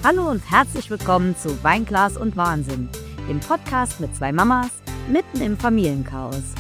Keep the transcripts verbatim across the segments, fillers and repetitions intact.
Hallo und herzlich willkommen zu Weinglas und Wahnsinn, dem Podcast mit zwei Mamas mitten im Familienchaos.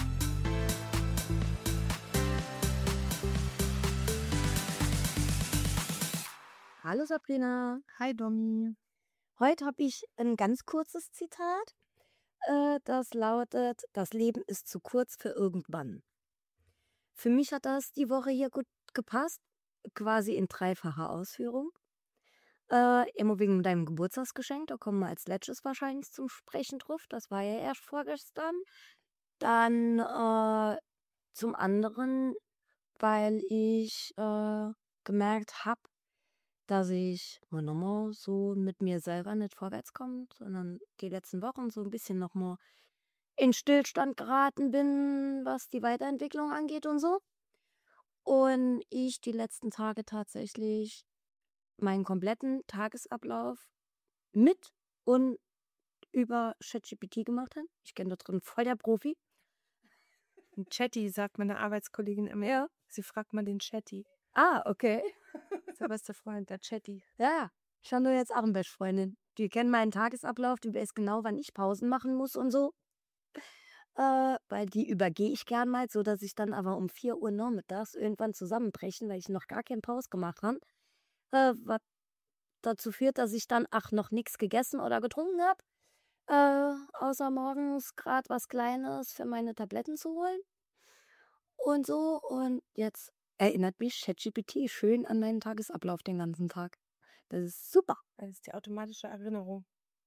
Hallo Sabrina. Hi Domi. Heute habe ich ein ganz kurzes Zitat, äh, das lautet: Das Leben ist zu kurz für irgendwann. Für mich hat das die Woche hier gut gepasst, quasi in dreifacher Ausführung. Äh, immer wegen deinem Geburtstagsgeschenk, da kommen wir als letztes wahrscheinlich zum Sprechen drauf. Das war ja erst vorgestern. Dann äh, zum anderen, weil ich äh, gemerkt habe, dass ich mal nochmal so mit mir selber nicht vorwärts komme, sondern die letzten Wochen so ein bisschen nochmal in Stillstand geraten bin, was die Weiterentwicklung angeht und so. Und ich die letzten Tage tatsächlich meinen kompletten Tagesablauf mit und über ChatGPT gemacht habe. Ich kenne da drin voll der Profi. Ein Chatty, sagt meine Arbeitskollegin immer. Ja. Sie fragt mal den Chatty. Ah, okay. Das ist der beste Freund, der Chatty. Ja, ich habe jetzt auch eine Bestfreundin. Die kennt meinen Tagesablauf, die weiß genau, wann ich Pausen machen muss und so. Äh, weil die übergehe ich gern mal, so dass ich dann aber um vier Uhr nachmittags irgendwann zusammenbrechen, weil ich noch gar keinen Pause gemacht habe. Äh, was dazu führt, dass ich dann ach noch nichts gegessen oder getrunken habe. Äh, außer morgens gerade was Kleines für meine Tabletten zu holen. Und so. Und jetzt erinnert mich ChatGPT schön an meinen Tagesablauf den ganzen Tag. Das ist super. Das ist die automatische Erinnerung.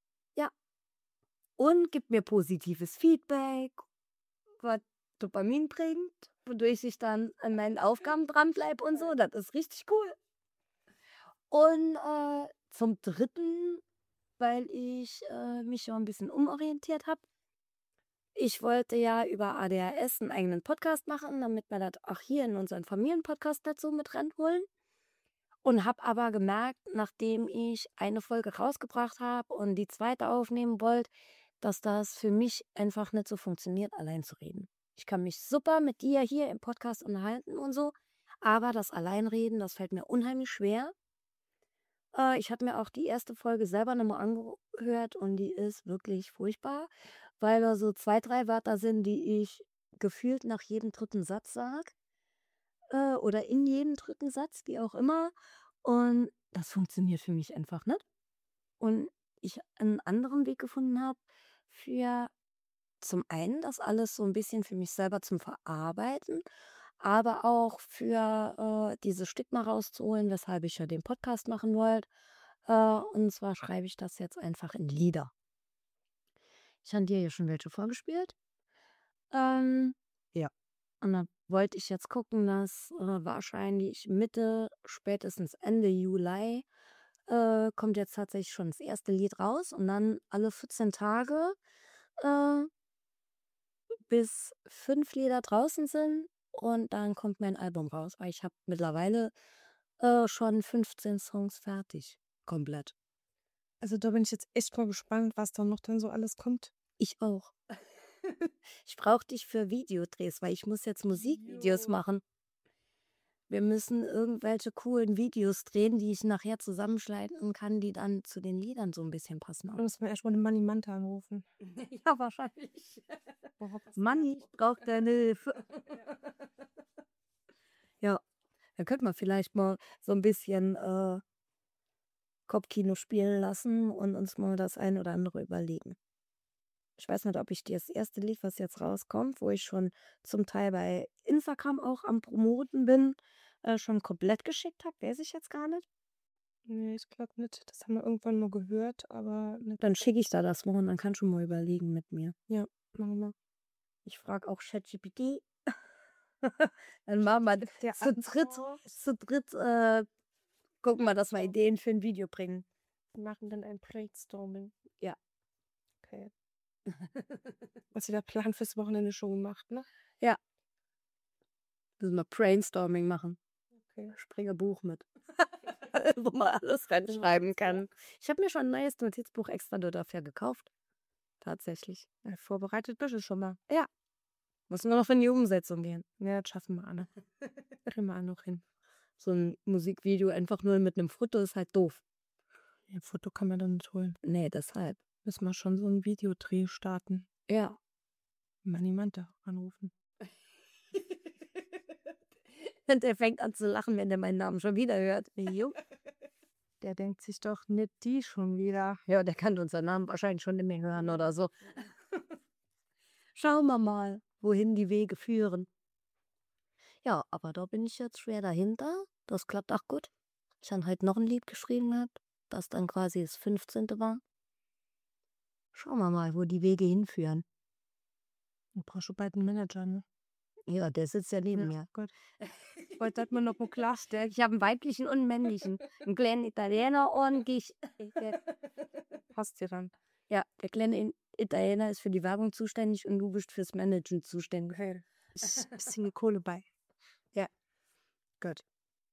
Und gibt mir positives Feedback, was Dopamin bringt, wodurch ich dann an meinen Aufgaben dranbleibe und so. Das ist richtig cool. Und äh, zum Dritten, weil ich äh, mich ja ein bisschen umorientiert habe. Ich wollte ja über A D H S einen eigenen Podcast machen, damit wir das auch hier in unseren Familienpodcast dazu mit reinholen. Und habe aber gemerkt, nachdem ich eine Folge rausgebracht habe und die zweite aufnehmen wollte, dass das für mich einfach nicht so funktioniert, allein zu reden. Ich kann mich super mit dir hier im Podcast unterhalten und so, aber das Alleinreden, das fällt mir unheimlich schwer. Äh, ich habe mir auch die erste Folge selber nochmal angehört und die ist wirklich furchtbar, weil da so zwei, drei Wörter sind, die ich gefühlt nach jedem dritten Satz sage äh, oder in jedem dritten Satz, wie auch immer. Und das funktioniert für mich einfach nicht. Und ich einen anderen Weg gefunden habe für zum einen das alles so ein bisschen für mich selber zum Verarbeiten, aber auch für äh, dieses Stigma rauszuholen, weshalb ich ja den Podcast machen wollte. Äh, und zwar schreibe ich das jetzt einfach in Lieder. Ich habe dir ja schon welche vorgespielt. Ähm, ja. Und dann wollte ich jetzt gucken, dass äh, wahrscheinlich Mitte, spätestens Ende Juli äh, kommt jetzt tatsächlich schon das erste Lied raus und dann alle vierzehn Tage, äh, bis fünf Lieder draußen sind und dann kommt mein Album raus. Weil ich habe mittlerweile äh, schon fünfzehn Songs fertig. Komplett. Also da bin ich jetzt echt mal gespannt, was da noch dann so alles kommt. Ich auch. Ich brauche dich für Videodrehs, weil ich muss jetzt Musikvideos Jo. machen. Wir müssen irgendwelche coolen Videos drehen, die ich nachher zusammenschneiden kann, die dann zu den Liedern so ein bisschen passen. Da muss man erst mal den Manni Manta anrufen. Ja, wahrscheinlich. Worauf das Manni, ich brauche deine Hilfe. Ja, da könnte man vielleicht mal so ein bisschen äh, Kopfkino spielen lassen und uns mal das ein oder andere überlegen. Ich weiß nicht, ob ich dir das erste Lied, was jetzt rauskommt, wo ich schon zum Teil bei Instagram auch am Promoten bin, äh, schon komplett geschickt habe. Weiß ich jetzt gar nicht. Nee, ich glaube nicht. Das haben wir irgendwann mal gehört, aber nicht. Dann schicke ich da das mal und dann kannst du mal überlegen mit mir. Ja, machen wir. Ich frage auch ChatGPT. Dann machen wir Der zu dritt, zu dritt äh, gucken wir, dass wir Ideen für ein Video bringen. Wir machen dann ein Brainstorming. Ja. Okay. Was ihr der Plan fürs Wochenende schon gemacht, ne? Müssen wir Brainstorming machen. Okay. Ich bringe ein Buch mit. Wo man alles reinschreiben kann. Ich habe mir schon ein neues Notizbuch extra nur dafür gekauft. Tatsächlich. Ja, vorbereitet bist du schon mal. Muss nur noch in die Umsetzung gehen. Ja, das schaffen wir, Anne. Kriegen wir auch noch hin. So ein Musikvideo einfach nur mit einem Foto ist halt doof. Ja, Foto kann man dann nicht holen. Nee, deshalb. Müssen wir schon so einen Videodreh starten. Ja. Manni Manta anrufen. Und der fängt an zu lachen, wenn der meinen Namen schon wieder hört. Jo. Der denkt sich doch nicht die schon wieder. Ja, der kann unseren Namen wahrscheinlich schon nicht mehr hören oder so. Schauen wir mal, wohin die Wege führen. Ja, aber da bin ich jetzt schwer dahinter. Das klappt auch gut. Ich habe heute noch ein Lied geschrieben gehabt, das dann quasi das fünfzehnte war. Schauen wir mal, wo die Wege hinführen. Du brauchst schon bald einen Manager, ne? Ja, der sitzt ja neben mir. Gott. Heute hat man noch mal klarstellen. Ich habe einen weiblichen und einen männlichen. Einen kleinen Italiener und ich. Passt dir dann. Ja, der kleine Italiener ist für die Werbung zuständig und du bist fürs Managen zuständig. Okay. Ist ein bisschen Kohle bei. Ja. Gut.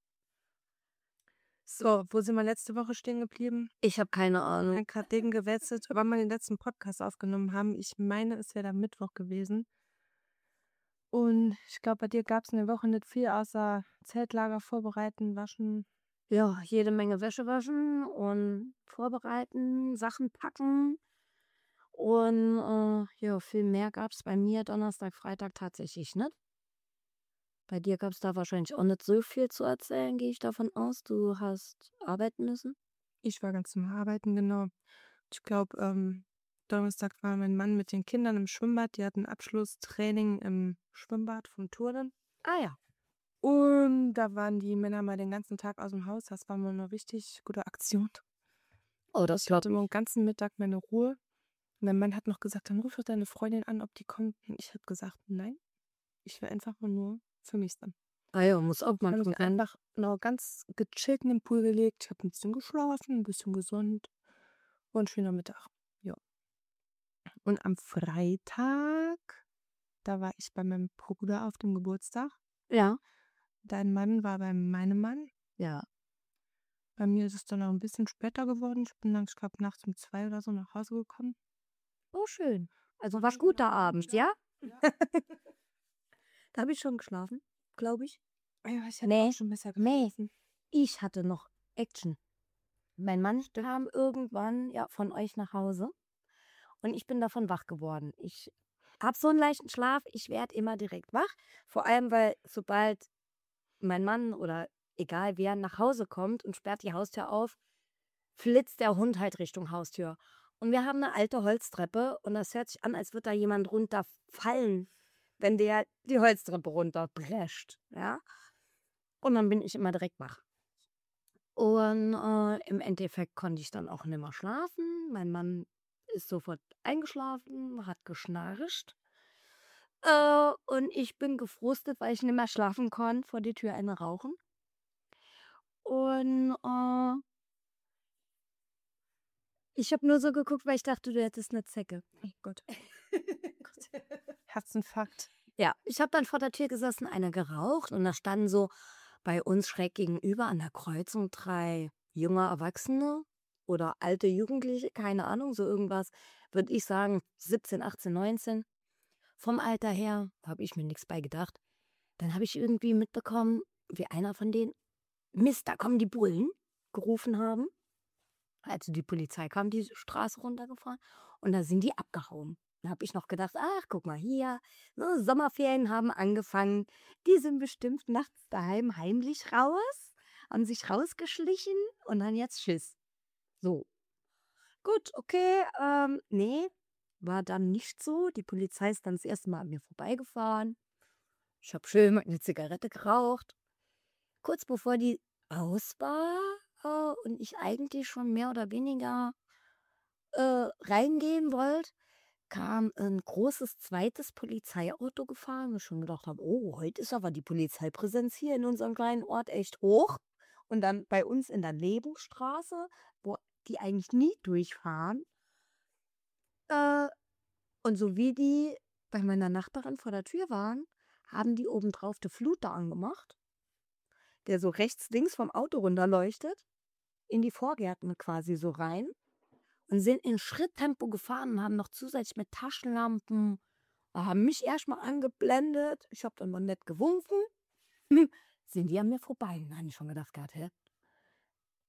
So, wo sind wir letzte Woche stehen geblieben? Ich habe keine Ich Ahnung. habe gerade den gewechselt, wann wir den letzten Podcast aufgenommen haben. Ich meine, es wäre der Mittwoch gewesen. Und ich glaube, bei dir gab es eine Woche nicht viel, außer Zeltlager vorbereiten, waschen. Ja, jede Menge Wäsche waschen und vorbereiten, Sachen packen. Und äh, ja, viel mehr gab es bei mir Donnerstag, Freitag tatsächlich nicht. Bei dir gab es da wahrscheinlich auch nicht so viel zu erzählen, gehe ich davon aus. Du hast arbeiten müssen. Ich war ganz normal arbeiten, genau. Ich glaube, ähm, Donnerstag war mein Mann mit den Kindern im Schwimmbad. Die hatten Abschlusstraining im Schwimmbad vom Turnen. Ah ja. Und da waren die Männer mal den ganzen Tag aus dem Haus. Das war mal eine richtig gute Aktion. Oh, das Ich hatte immer den ganzen Mittag meine Ruhe. Und mein Mann hat noch gesagt, dann ruf doch deine Freundin an, ob die kommt. Und ich habe gesagt, nein, ich will einfach nur für mich sein. Ah ja, muss auch mal Ich habe mich gucken. einfach noch ganz gechillt in den Pool gelegt. Ich habe ein bisschen geschlafen, ein bisschen gesund. War ein schöner Mittag. Ja. Und am Freitag, da war ich bei meinem Bruder auf dem Geburtstag. Ja. Dein Mann war bei meinem Mann. Ja. Bei mir ist es dann auch ein bisschen später geworden. Ich bin dann, ich glaube, nachts um zwei oder so nach Hause gekommen. Oh, schön. Also war guter Abend, ja? Da habe ich schon geschlafen, glaube ich. Ja, ich hätte Nee, auch schon besser nee. geschlafen. Ich hatte noch Action. Mein Mann kam irgendwann ja von euch nach Hause und ich bin davon wach geworden. Ich habe so einen leichten Schlaf, ich werde immer direkt wach. Vor allem, weil sobald mein Mann oder egal wer nach Hause kommt und sperrt die Haustür auf, flitzt der Hund halt Richtung Haustür. Und wir haben eine alte Holztreppe und das hört sich an, als würde da jemand runterfallen, wenn der die Holztreppe runterprescht. Ja? Und dann bin ich immer direkt wach. Und äh, im Endeffekt konnte ich dann auch nicht mehr schlafen. Mein Mann ist sofort eingeschlafen, hat geschnarcht. Äh, und ich bin gefrustet, weil ich nicht mehr schlafen konnte, vor die Tür eine rauchen. Und äh, ich habe nur so geguckt, weil ich dachte, du hättest eine Zecke. Oh Gott. Herzinfarkt. Ja, ich habe dann vor der Tür gesessen, eine geraucht und da standen so bei uns schräg gegenüber an der Kreuzung drei junge Erwachsene oder alte Jugendliche, keine Ahnung, so irgendwas, würde ich sagen, siebzehn, achtzehn, neunzehn. Vom Alter her habe ich mir nichts bei gedacht. Dann habe ich irgendwie mitbekommen, wie einer von denen, Mist, da kommen die Bullen, gerufen haben. Also die Polizei kam die Straße runtergefahren und da sind die abgehauen. Da habe ich noch gedacht, ach, guck mal hier, so, Sommerferien haben angefangen. Die sind bestimmt nachts daheim heimlich raus, haben sich rausgeschlichen und dann jetzt Schiss. So. Gut, okay, ähm, nee, war dann nicht so. Die Polizei ist dann das erste Mal an mir vorbeigefahren. Ich habe schön eine Zigarette geraucht. Kurz bevor die aus war äh, und ich eigentlich schon mehr oder weniger äh, reingehen wollte, kam ein großes zweites Polizeiauto gefahren, wo ich schon gedacht habe, oh, heute ist aber die Polizeipräsenz hier in unserem kleinen Ort echt hoch. Und dann bei uns in der Nebenstraße, wo die eigentlich nie durchfahren. Äh, und so wie die bei meiner Nachbarin vor der Tür waren, haben die obendrauf die Fluter angemacht, der so rechts, links vom Auto runterleuchtet, in die Vorgärten quasi so rein. Und sind in Schritttempo gefahren und haben noch zusätzlich mit Taschenlampen, haben mich erstmal angeblendet. Ich habe dann mal nett gewunken. Sind die an mir vorbei. Und dann habe ich schon gedacht, gehabt, hä?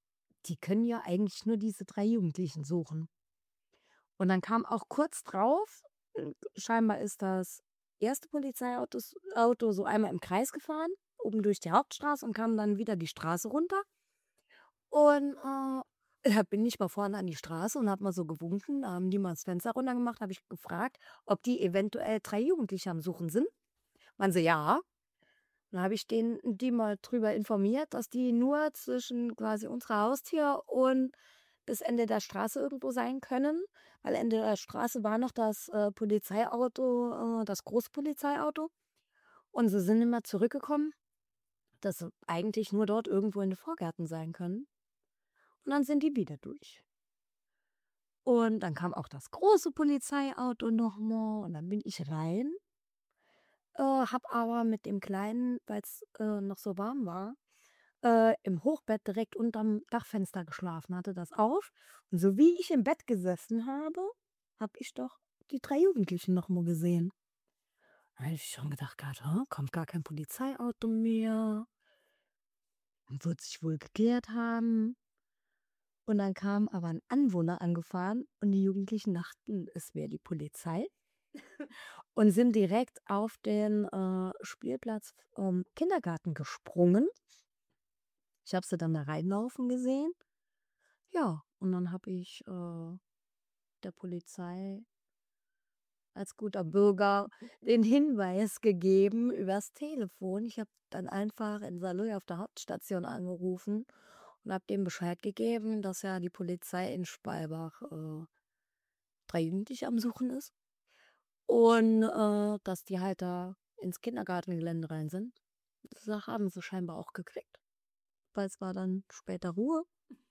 die können ja eigentlich nur diese drei Jugendlichen suchen. Und dann kam auch kurz drauf, äh, scheinbar ist das erste Polizeiauto Auto so einmal im Kreis gefahren, oben durch die Hauptstraße und kam dann wieder die Straße runter. Und äh, da bin ich mal vorne an die Straße und habe mal so gewunken. Da haben die mal das Fenster runtergemacht, habe ich gefragt, ob die eventuell drei Jugendliche am Suchen sind. Meinen sie, ja. Dann habe ich den, die mal drüber informiert, dass die nur zwischen quasi unserer Haustür und bis Ende der Straße irgendwo sein können. Weil Ende der Straße war noch das äh, Polizeiauto, äh, das Großpolizeiauto. Und sie sind immer zurückgekommen, dass sie eigentlich nur dort irgendwo in den Vorgärten sein können. Und dann sind die wieder durch. Und dann kam auch das große Polizeiauto nochmal und dann bin ich rein, äh, hab aber mit dem Kleinen, weil es äh, noch so warm war, äh, im Hochbett direkt unterm Dachfenster geschlafen, hatte das auf. Und so wie ich im Bett gesessen habe, habe ich doch die drei Jugendlichen nochmal gesehen. Da habe ich schon gedacht, gehabt, "Hä, kommt gar kein Polizeiauto mehr. Wird sich wohl geklärt haben. Und dann kam aber ein Anwohner angefahren und die Jugendlichen dachten, es wäre die Polizei und sind direkt auf den äh, Spielplatz vom Kindergarten gesprungen. Ich habe sie dann da reinlaufen gesehen. Ja, und dann habe ich äh, der Polizei als guter Bürger den Hinweis gegeben übers Telefon. Ich habe dann einfach in Saarlouis auf der Hauptstation angerufen und habe dem Bescheid gegeben, dass ja die Polizei in Speilbach äh, drei Jugendliche am Suchen ist und äh, dass die halt da ins Kindergartengelände rein sind. Das haben sie scheinbar auch gekriegt, weil es war dann später Ruhe.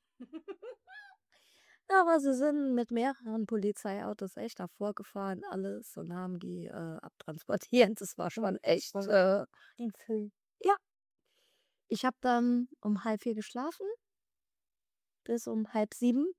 Aber sie sind mit mehreren Polizeiautos echt davor gefahren, alles und haben die äh, abtransportiert. Das war schon echt. Äh, ja, ich habe dann um halb vier geschlafen bis um halb sieben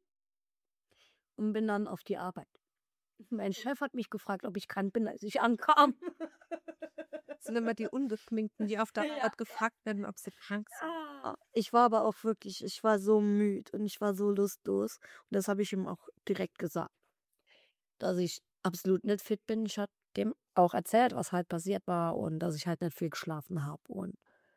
und bin dann auf die Arbeit. Mein Chef hat mich gefragt, ob ich krank bin, als ich ankam. Das sind immer die Ungeschminkten, die auf der Ja. Arbeit gefragt werden, ob sie krank sind. Ah, Ich war aber auch wirklich, ich war so müde und ich war so lustlos. Und das habe ich ihm auch direkt gesagt, dass ich absolut nicht fit bin. Ich hatte dem auch erzählt, was halt passiert war und dass ich halt nicht viel geschlafen habe. Und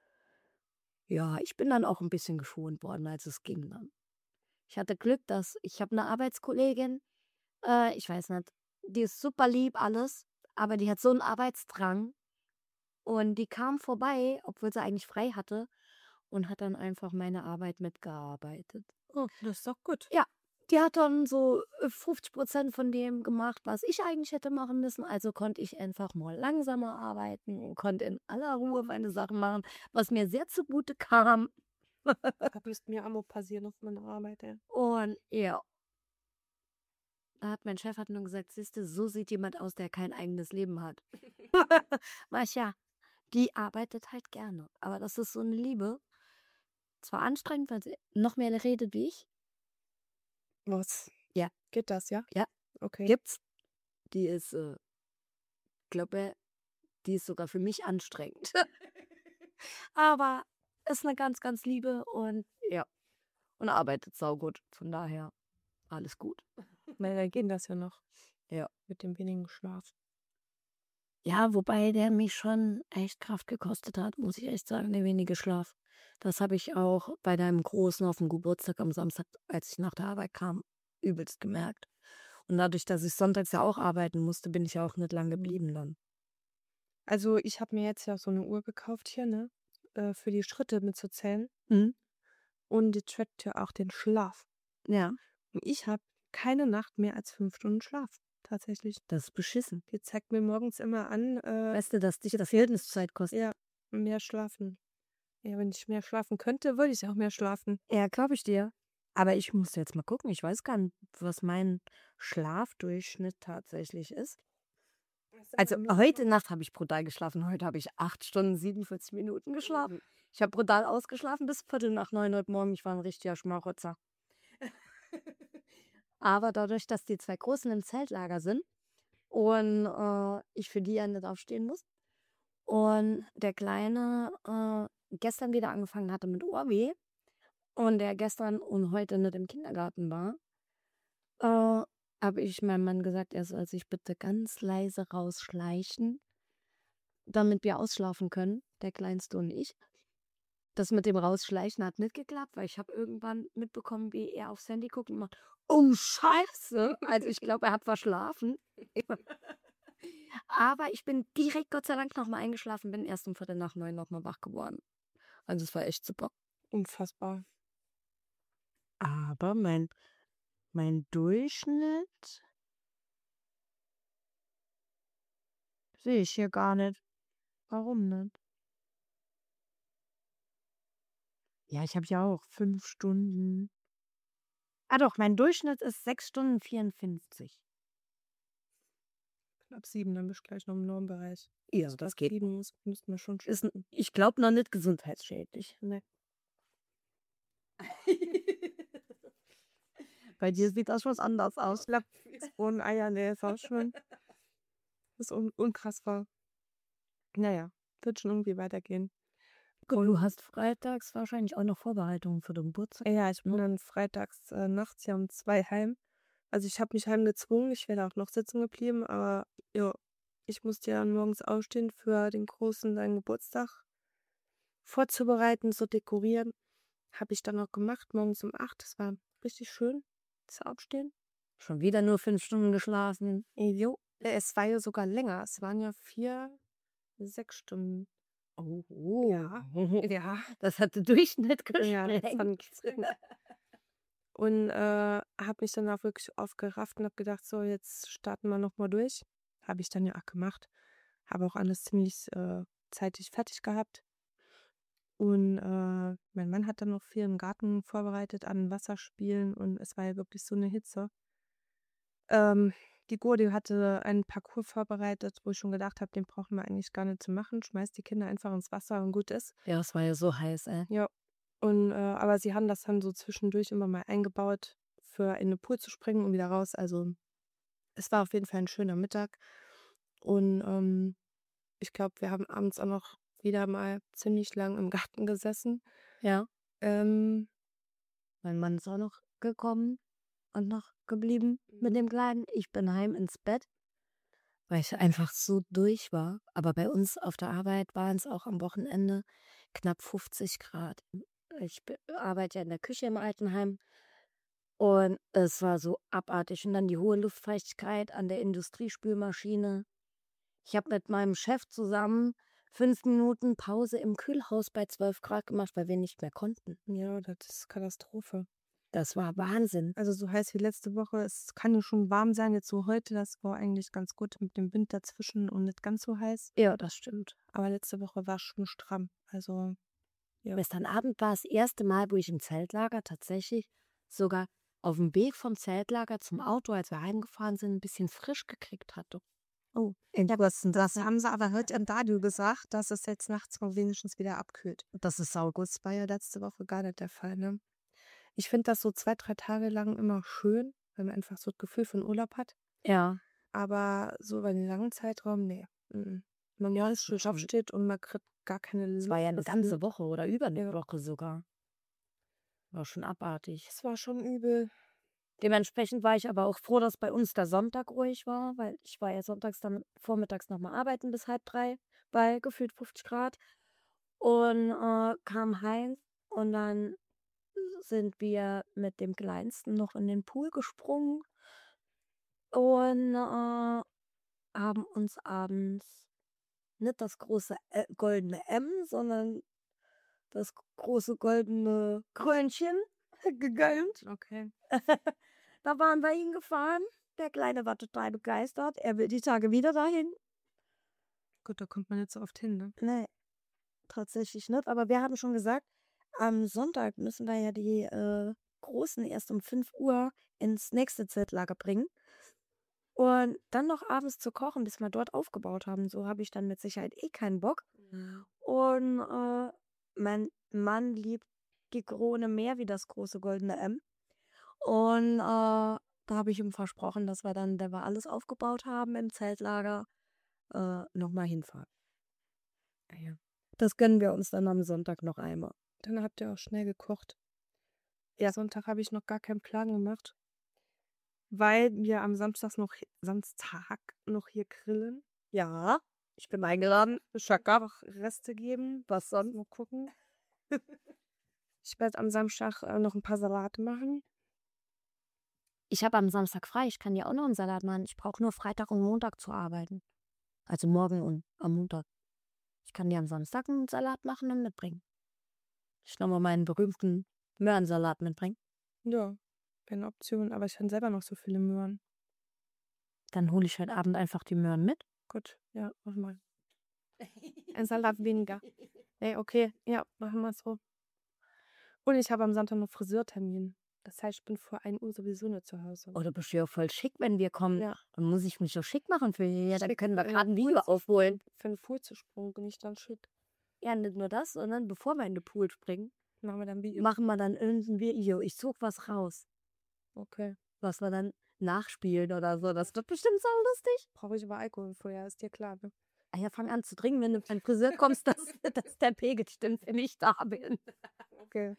ja, ich bin dann auch ein bisschen geschont worden, als es ging dann. Ich hatte Glück, dass ich habe eine Arbeitskollegin, äh, ich weiß nicht, die ist super lieb, alles, aber die hat so einen Arbeitsdrang und die kam vorbei, obwohl sie eigentlich frei hatte und hat dann einfach meine Arbeit mitgearbeitet. Oh, das ist doch gut. Ja, die hat dann so äh, fünfzig Prozent von dem gemacht, was ich eigentlich hätte machen müssen. Also konnte ich einfach mal langsamer arbeiten und konnte in aller Ruhe meine Sachen machen, was mir sehr zugute kam. Das müsste mir auch passieren auf meiner Arbeit, ja. Und ja, da hat mein Chef hat nur gesagt, siehste, so sieht jemand aus, der kein eigenes Leben hat. Mascha, die arbeitet halt gerne. Aber das ist so eine Liebe. Zwar anstrengend, weil sie noch mehr redet wie ich. Was? Ja. Geht das, ja? Ja. Okay. Gibt's. Die ist, äh, glaube, die ist sogar für mich anstrengend. Aber ist eine ganz, ganz liebe und ja. Und arbeitet saugut. Von daher alles gut. Männer gehen das ja noch. Ja. Mit dem wenigen Schlaf. Ja, wobei der mich schon echt Kraft gekostet hat, muss ich echt sagen, der wenige Schlaf. Das habe ich auch bei deinem Großen auf dem Geburtstag am Samstag, als ich nach der Arbeit kam, übelst gemerkt. Und dadurch, dass ich sonntags ja auch arbeiten musste, bin ich ja auch nicht lang geblieben dann. Also ich habe mir jetzt ja so eine Uhr gekauft hier, ne? Äh, für die Schritte mitzuzählen. Mhm. Und die trackt ja auch den Schlaf. Ja, Und ich habe keine Nacht mehr als fünf Stunden Schlaf. Tatsächlich. das ist beschissen. Die zeigt mir morgens immer an, äh, Weißt du, dass dich das Verhältniszeit kostet? ja, mehr schlafen. Ja, wenn ich mehr schlafen könnte, würde ich auch mehr schlafen. Ja, glaube ich dir. Aber ich muss jetzt mal gucken. Ich weiß gar nicht, was mein Schlafdurchschnitt tatsächlich ist. Also heute Nacht habe ich brutal geschlafen. Heute habe ich acht Stunden, siebenundvierzig Minuten geschlafen. Ich habe brutal ausgeschlafen bis Viertel nach neun heute Morgen. Ich war ein richtiger Schmarotzer. Aber dadurch, dass die zwei Großen im Zeltlager sind und äh, ich für die ja nicht aufstehen muss und der Kleine äh, gestern wieder angefangen hatte mit Ohrweh und der gestern und heute nicht im Kindergarten war, äh, habe ich meinem Mann gesagt, er soll sich bitte ganz leise rausschleichen, damit wir ausschlafen können, der Kleinste und ich. Das mit dem Rausschleichen hat nicht geklappt, weil ich habe irgendwann mitbekommen, wie er aufs Handy guckt und macht, oh Scheiße. Also ich glaube, er hat verschlafen. Aber ich bin direkt, Gott sei Dank, nochmal eingeschlafen, bin erst um Viertel nach neun nochmal wach geworden. Also es war echt super. Unfassbar. Aber mein, mein Durchschnitt sehe ich hier gar nicht. Warum nicht? Ja, ich habe ja auch fünf Stunden. Ah doch, mein Durchschnitt ist sechs Stunden vierundfünfzig. Knapp sieben, dann bist du gleich noch im Normbereich. Ja, Also das fast geht. sieben muss, müssten wir schon Ist, schaffen. ich glaube noch nicht gesundheitsschädlich. Ne? Bei dir sieht das schon anders aus. Und Eier, nee, ist auch schon. Das ist un unkrass war. Naja, wird schon irgendwie weitergehen. Und du hast freitags wahrscheinlich auch noch Vorbereitungen für den Geburtstag. Ja, ich bin ne? dann freitags äh, nachts ja um zwei heim. Also ich habe mich heimgezwungen, ich wäre auch noch sitzen geblieben, aber ja, ich musste ja dann morgens aufstehen für den Großen seinen Geburtstag vorzubereiten, so dekorieren. Habe ich dann auch gemacht, morgens um acht. Das war richtig schön, das Aufstehen. Schon wieder nur fünf Stunden geschlafen. Jo, es war ja sogar länger. Es waren ja vier, sechs Stunden. Oh, oh. Ja. Ja. Das hat den Durchschnitt Ja, das gesprengt. fand Und äh, habe mich dann auch wirklich aufgerafft und habe gedacht, so, jetzt starten wir nochmal durch. Habe ich dann ja auch gemacht. Habe auch alles ziemlich äh, zeitig fertig gehabt. Und äh, mein Mann hat dann noch viel im Garten vorbereitet an Wasserspielen und es war ja wirklich so eine Hitze. Ähm, die Gurdi hatte einen Parcours vorbereitet, wo ich schon gedacht habe, den brauchen wir eigentlich gar nicht zu machen. Schmeißt die Kinder einfach ins Wasser und gut ist. Ja, es war ja so heiß, ey. Ja. Und äh, aber sie haben das dann so zwischendurch immer mal eingebaut, für in den Pool zu springen und wieder raus. Also es war auf jeden Fall ein schöner Mittag. Und ähm, ich glaube, wir haben abends auch noch wieder mal ziemlich lang im Garten gesessen. Ja. Ähm, Mein Mann ist auch noch gekommen und noch geblieben mit dem Kleinen. Ich bin heim ins Bett, weil ich einfach so durch war. Aber bei uns auf der Arbeit waren es auch am Wochenende knapp fünfzig Grad. Ich be- arbeite ja in der Küche im Altenheim und es war so abartig. Und dann die hohe Luftfeuchtigkeit an der Industriespülmaschine. Ich habe mit meinem Chef zusammen fünf Minuten Pause im Kühlhaus bei zwölf Grad gemacht, weil wir nicht mehr konnten. ja, das ist Katastrophe. Das war Wahnsinn. Also so heiß wie letzte Woche. Es kann ja schon warm sein. Jetzt so heute, das war eigentlich ganz gut mit dem Wind dazwischen und nicht ganz so heiß. Ja, das stimmt. Aber letzte Woche war schon stramm. Also ja. Gestern Abend war das erste Mal, wo ich im Zeltlager tatsächlich sogar auf dem Weg vom Zeltlager zum Auto, als wir heimgefahren sind, ein bisschen frisch gekriegt hatte. Oh, interessant. Das haben sie aber heute im Radio gesagt, dass es jetzt nachts mal wenigstens wieder abkühlt. Das ist saugut. Das war ja letzte Woche gar nicht der Fall, ne? Ich finde das so zwei, drei Tage lang immer schön, weil man einfach so das Gefühl von Urlaub hat. Ja. Aber so über den langen Zeitraum, nee. Mhm. Man ja früh aufsteht und man kriegt gar keine Lust. Es war ja eine dafür. ganze Woche oder über eine Ja. Woche sogar. War schon abartig. Das war schon übel. Dementsprechend war ich aber auch froh, dass bei uns der Sonntag ruhig war, weil ich war ja sonntags dann vormittags nochmal arbeiten bis halb drei bei gefühlt fünfzig Grad und äh, kam heim und dann sind wir mit dem Kleinsten noch in den Pool gesprungen und äh, haben uns abends nicht das große Ä- goldene M, sondern das große goldene Krönchen gegönnt. Okay. Da waren wir hingefahren. Der Kleine war total begeistert. Er will die Tage wieder dahin. Gut, da kommt man nicht so oft hin, ne? Nee, tatsächlich nicht. Aber wir haben schon gesagt, am Sonntag müssen wir ja die äh, Großen erst um fünf Uhr ins nächste Zeltlager bringen. Und dann noch abends zu kochen, bis wir dort aufgebaut haben. So habe ich dann mit Sicherheit eh keinen Bock. Und äh, mein Mann liebt die Krone mehr wie das große goldene M. Und äh, da habe ich ihm versprochen, dass wir dann, wenn wir alles aufgebaut haben im Zeltlager, äh, nochmal hinfahren. Ja, ja. Das gönnen wir uns dann am Sonntag noch einmal. Dann habt ihr auch schnell gekocht. Ja, Sonntag habe ich noch gar keinen Plan gemacht, weil wir am Samstag noch, Samstag noch hier grillen. Ja, ich bin eingeladen. Es wird noch Reste geben. Was sonst? Mal gucken. Ich werde am Samstag äh, noch ein paar Salate machen. Ich habe am Samstag frei. Ich kann dir auch noch einen Salat machen. Ich brauche nur Freitag und Montag zu arbeiten. Also morgen und am Montag. Ich kann dir am Samstag einen Salat machen und mitbringen. Ich nochmal meinen berühmten Möhrensalat mitbringen. Ja, wäre eine Option, aber ich habe selber noch so viele Möhren. Dann hole ich heute Abend einfach die Möhren mit. Gut, ja, mach mal. Ein Salat weniger. Ey, okay, ja, machen wir so. Und ich habe am Sonntag noch Friseurtermin. Das heißt, ich bin vor ein Uhr sowieso nicht zu Hause. Oh, du bist ja voll schick, wenn wir kommen. Ja. Dann muss ich mich so schick machen für hier. Dann Schick, können wir äh, gerade ein Video aufholen. Für einen Fußsprung bin ich dann schick. Ja, nicht nur das, sondern bevor wir in den Pool springen, Machen wir dann Video. machen wir dann irgendein Video. Ich suche was raus, Okay. was wir dann nachspielen oder so. Das wird bestimmt so lustig. Brauche ich aber Alkohol vorher, ist dir klar, ne? Ah ja, fang an zu trinken, wenn du beim Friseur kommst, dass, dass der Pegel stimmt, wenn ich da bin. Okay.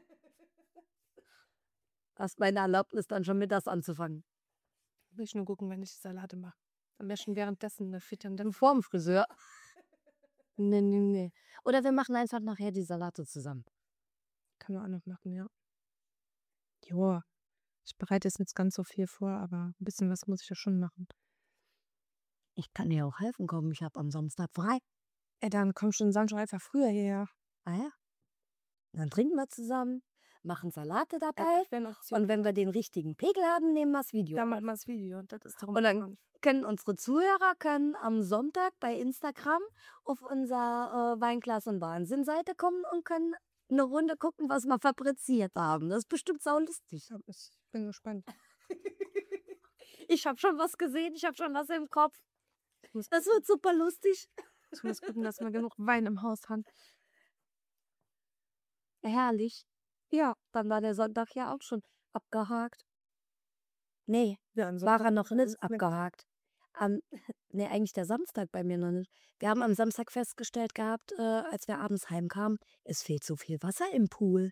Hast meine Erlaubnis, dann schon mittags anzufangen. Will ich nur gucken, wenn ich die Salate mache. Am besten währenddessen eine Fittern. Dann vorm Friseur. Nee, nee, nee. Oder wir machen einfach nachher die Salate zusammen. Kann man auch noch machen, ja. Joa. Ich bereite jetzt nicht ganz so viel vor, aber ein bisschen was muss ich ja schon machen. Ich kann dir auch helfen, komm, ich habe am Samstag frei. Ey, dann komm schon Samstag einfach früher hierher. Ah ja. Dann trinken wir zusammen, machen Salate dabei. Ja, und wenn wir den richtigen Pegel haben, nehmen wir das Video. Dann machen wir das Video. Das ist darum und dann können unsere Zuhörer können am Sonntag bei Instagram auf unserer äh, Weinglas und Wahnsinn-Seite kommen und können eine Runde gucken, was wir fabriziert haben. Das ist bestimmt saulustig. Ich bin gespannt. Ich habe schon was gesehen, ich habe schon was im Kopf. Das wird super lustig. Ich muss gucken, dass wir genug Wein im Haus haben. Herrlich. Ja, dann war der Sonntag ja auch schon abgehakt. Nee, Ja, also war er noch nicht abgehakt. Am, nee, eigentlich der Samstag bei mir noch nicht. Wir haben am Samstag festgestellt gehabt, äh, als wir abends heimkamen, es fehlt so viel Wasser im Pool.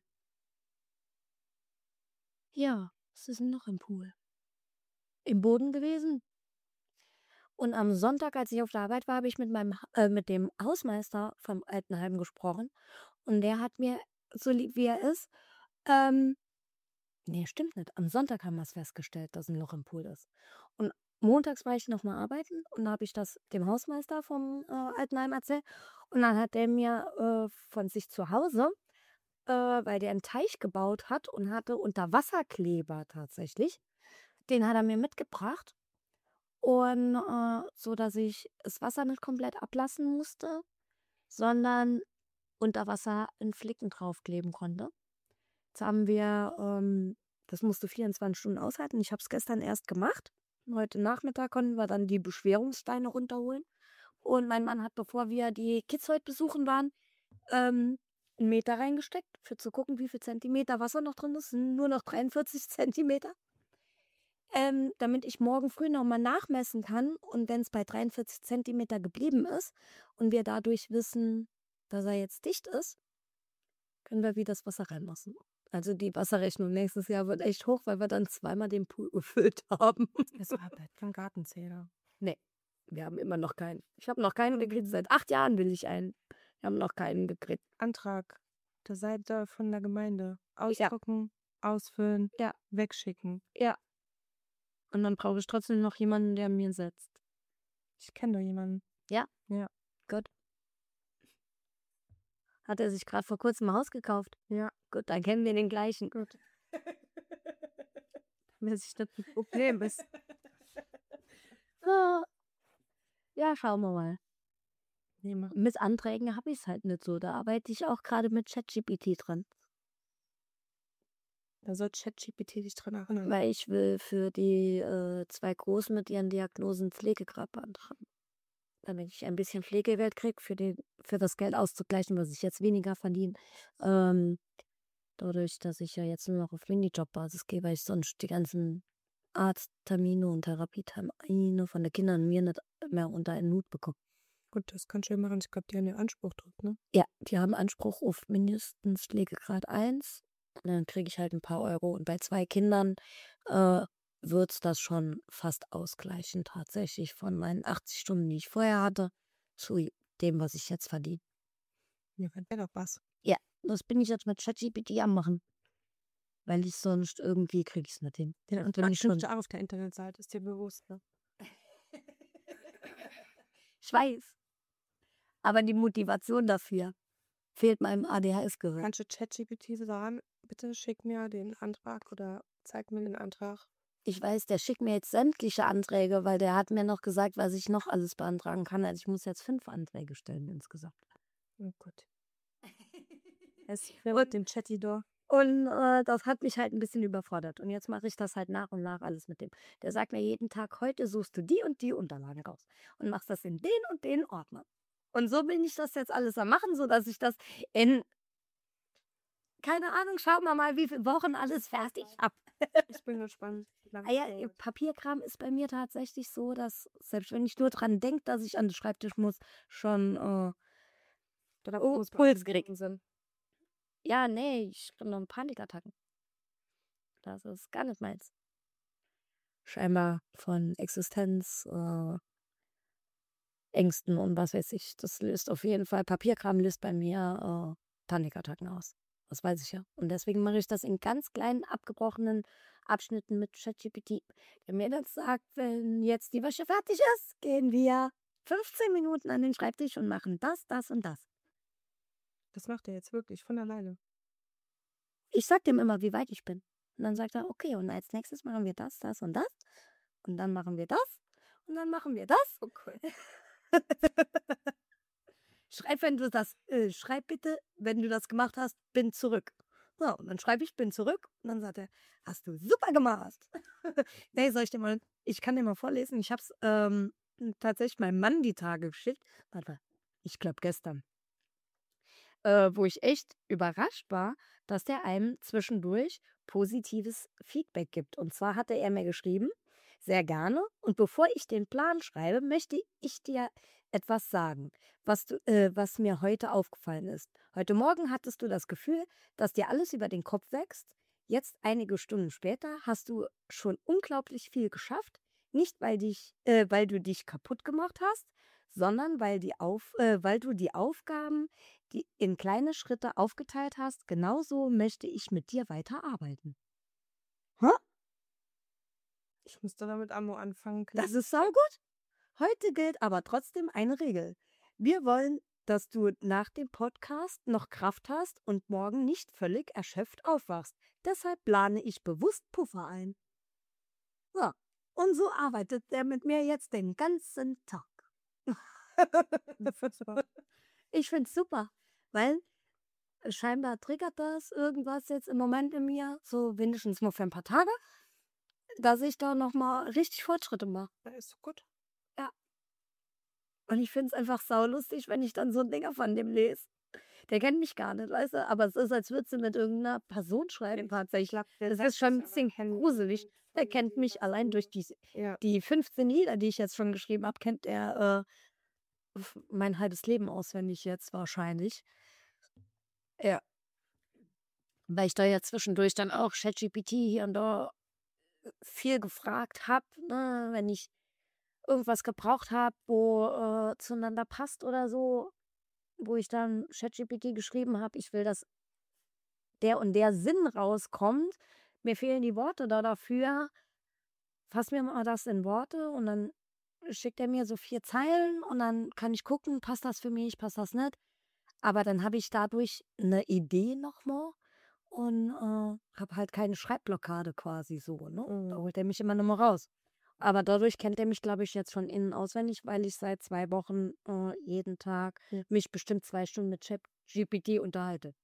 Ja, was ist denn noch im Pool? Im Boden gewesen. Und am Sonntag, als ich auf der Arbeit war, habe ich mit meinem äh, mit dem Hausmeister vom Altenheim gesprochen. Und der hat mir, so lieb wie er ist, ähm, nee, stimmt nicht. Am Sonntag haben wir es festgestellt, dass ein Loch im Pool ist. Und montags war ich nochmal arbeiten und da habe ich das dem Hausmeister vom äh, Altenheim erzählt. Und dann hat der mir äh, von sich zu Hause, äh, weil der einen Teich gebaut hat und hatte Unterwasserkleber tatsächlich, den hat er mir mitgebracht. Und äh, so, dass ich das Wasser nicht komplett ablassen musste, sondern unter Wasser einen Flicken draufkleben konnte. Jetzt haben wir, ähm, das musste vierundzwanzig Stunden aushalten. Ich habe es gestern erst gemacht. Heute Nachmittag konnten wir dann die Beschwerungssteine runterholen. Und mein Mann hat, bevor wir die Kids heute besuchen waren, ähm, einen Meter reingesteckt, für zu gucken, wie viel Zentimeter Wasser noch drin ist. Nur noch dreiundvierzig Zentimeter. Ähm, damit ich morgen früh nochmal nachmessen kann und wenn es bei dreiundvierzig Zentimeter geblieben ist und wir dadurch wissen, dass er jetzt dicht ist, können wir wieder das Wasser reinlassen. Also die Wasserrechnung nächstes Jahr wird echt hoch, weil wir dann zweimal den Pool gefüllt haben. Es war halt kein Gartenzähler. Nee, wir haben immer noch keinen. Ich habe noch keinen gekriegt. Seit acht Jahren will ich einen. Wir haben noch keinen gekriegt. Antrag der Seite von der Gemeinde. Ausdrucken, ja. Ausfüllen, ja. Wegschicken. Ja. Und dann brauche ich trotzdem noch jemanden, der mir setzt. Ich kenne doch jemanden. Ja? Ja. Gut. Hat er sich gerade vor kurzem ein Haus gekauft? Ja. Gut, dann kennen wir den gleichen. Gut. Wenn sich das ein Problem ist. So. Ja, schauen wir mal. Nee, mit Anträgen habe ich es halt nicht so. Da arbeite ich auch gerade mit ChatGPT dran. Da soll ChatGPT dich dran erinnern. Weil ich will für die äh, zwei Großen mit ihren Diagnosen Pflegegrad beantragen. Damit ich ein bisschen Pflegegeld kriege, für, für das Geld auszugleichen, was ich jetzt weniger verdiene. Ähm, dadurch, dass ich ja jetzt nur noch auf Minijob-Basis gehe, weil ich sonst die ganzen Arzttermine und Therapietermine von den Kindern und mir nicht mehr unter einen Hut bekomme. Gut, das kannst du ja machen. Ich glaube, die haben ja Anspruch drauf, ne? Ja, die haben Anspruch auf mindestens Pflegegrad eins. dann kriege ich halt ein paar Euro. Und bei zwei Kindern äh, wird es das schon fast ausgleichen, tatsächlich von meinen achtzig Stunden, die ich vorher hatte, zu dem, was ich jetzt verdiene. Ja, wäre doch was. Ja, das bin ich jetzt mit ChatGPT am machen. Weil ich sonst irgendwie kriege ich es nicht hin. Ja, und wenn wenn ich ich schon- schon auf der Internetseite, ist dir bewusst, ne? Ich weiß. Aber die Motivation dafür fehlt meinem A D H S-Gehirn. Kannst du ChatGPT sagen, bitte schick mir den Antrag oder zeig mir den Antrag? Ich weiß, der schickt mir jetzt sämtliche Anträge, weil der hat mir noch gesagt, was ich noch alles beantragen kann. Also ich muss jetzt fünf Anträge stellen insgesamt. Oh Gott. Es wird dem Chatidor. Und äh, das hat mich halt ein bisschen überfordert. Und jetzt mache ich das halt nach und nach alles mit dem. Der sagt mir jeden Tag, heute suchst du die und die Unterlagen raus und machst das in den und den Ordner. Und so bin ich das jetzt alles am machen, sodass ich das in, keine Ahnung, schauen wir mal, wie viele Wochen alles fertig habe. Ich bin gespannt. wie lange Ah ja, es dauert. Papierkram ist bei mir tatsächlich so, dass selbst wenn ich nur dran denke, dass ich an den Schreibtisch muss, schon, äh, Da oh, muss man Puls am kriegen. Boden sind. Ja, nee, ich kriege noch Panikattacken. Das ist gar nicht meins. Scheinbar von Existenz, äh, Ängsten und was weiß ich. Das löst auf jeden Fall, Papierkram löst bei mir äh, Panikattacken aus. Das weiß ich ja. Und deswegen mache ich das in ganz kleinen, abgebrochenen Abschnitten mit ChatGPT. Der mir dann sagt, wenn jetzt die Wäsche fertig ist, gehen wir fünfzehn Minuten an den Schreibtisch und machen das, das und das. Das macht er jetzt wirklich von alleine. Ich sag dem immer, wie weit ich bin. Und dann sagt er, okay, und als nächstes machen wir das, das und das. Und dann machen wir das. Und dann machen wir das. Okay. Schreib, wenn du das, äh, schreib bitte, wenn du das gemacht hast, bin zurück. So, und dann schreibe ich, bin zurück. Und dann sagt er, hast du super gemacht. Nee, soll ich dir mal, ich kann dir mal vorlesen. Ich habe es ähm, tatsächlich meinem Mann die Tage geschickt. Warte mal, ich glaube gestern. Äh, wo ich echt überrascht war, dass der einem zwischendurch positives Feedback gibt. Und zwar hatte er mir geschrieben, sehr gerne. Und bevor ich den Plan schreibe, möchte ich dir etwas sagen, was, du, äh, was mir heute aufgefallen ist. Heute Morgen hattest du das Gefühl, dass dir alles über den Kopf wächst. Jetzt, einige Stunden später, hast du schon unglaublich viel geschafft. Nicht, weil, dich, äh, weil du dich kaputt gemacht hast, sondern weil, die Auf, äh, weil du die Aufgaben, die in kleine Schritte aufgeteilt hast, genauso möchte ich mit dir weiterarbeiten. Hä? Ich musste damit Ammo anfangen. Das ist saugut. Heute gilt aber trotzdem eine Regel. Wir wollen, dass du nach dem Podcast noch Kraft hast und morgen nicht völlig erschöpft aufwachst. Deshalb plane ich bewusst Puffer ein. So, und so arbeitet er mit mir jetzt den ganzen Tag. Ich finde es super, weil scheinbar triggert das irgendwas jetzt im Moment in mir, so wenigstens mal für ein paar Tage, dass ich da nochmal richtig Fortschritte mache. Ja, ist so gut. Und ich finde es einfach saulustig, wenn ich dann so Dinger von dem lese. Der kennt mich gar nicht, weißt du? Aber es ist, als würdest du mit irgendeiner Person schreiben tatsächlich. Das ist schon ein bisschen gruselig. Der kennt mich allein durch die, Ja. die fünfzehn Lieder, die ich jetzt schon geschrieben habe, kennt er äh, mein halbes Leben auswendig jetzt wahrscheinlich. Ja. Weil ich da ja zwischendurch dann auch ChatGPT hier und da viel gefragt habe, ne, wenn ich irgendwas gebraucht habe, wo äh, zueinander passt oder so, wo ich dann ChatGPT geschrieben habe, ich will, dass der und der Sinn rauskommt. Mir fehlen die Worte da dafür. Fass mir mal das in Worte und dann schickt er mir so vier Zeilen und dann kann ich gucken, passt das für mich, passt das nicht. Aber dann habe ich dadurch eine Idee nochmal und äh, habe halt keine Schreibblockade quasi so. Ne? Mhm. Da holt er mich immer nochmal raus. Aber dadurch kennt er mich, glaube ich, jetzt schon innen auswendig, weil ich seit zwei Wochen äh, jeden Tag Ja. mich bestimmt zwei Stunden mit ChatGPT unterhalte.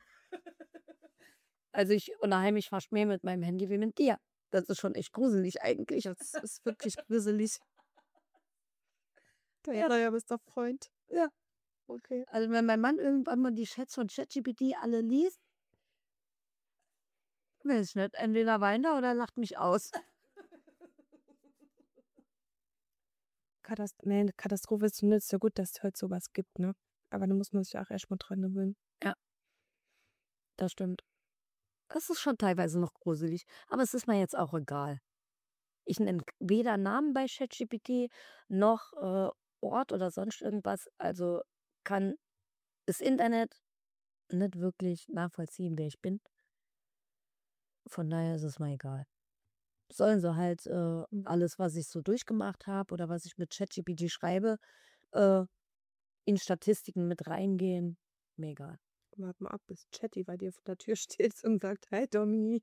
Also ich unterhalte mich fast mehr mit meinem Handy wie mit dir. Das ist schon echt gruselig eigentlich. Das ist wirklich gruselig. Der Ja. neuer bester Freund. Ja. Okay. Also wenn mein Mann irgendwann mal die Chats von ChatGPT alle liest, weiß ich nicht, entweder weint er oder lacht mich aus. Katast nee, Katastrophe ist zumindest so gut, dass es heute sowas gibt, ne? Aber da muss man sich auch erstmal dran gewöhnen. Das stimmt. Es ist schon teilweise noch gruselig, aber es ist mir jetzt auch egal. Ich nenne weder Namen bei ChatGPT noch äh, Ort oder sonst irgendwas. Also kann das Internet nicht wirklich nachvollziehen, wer ich bin. Von daher ist es mir egal. Sollen sie halt äh, alles, was ich so durchgemacht habe oder was ich mit ChatGPT schreibe, äh, in Statistiken mit reingehen. Mir egal. Warte mal ab, bis Chatty bei dir vor der Tür steht und sagt, hey Domi.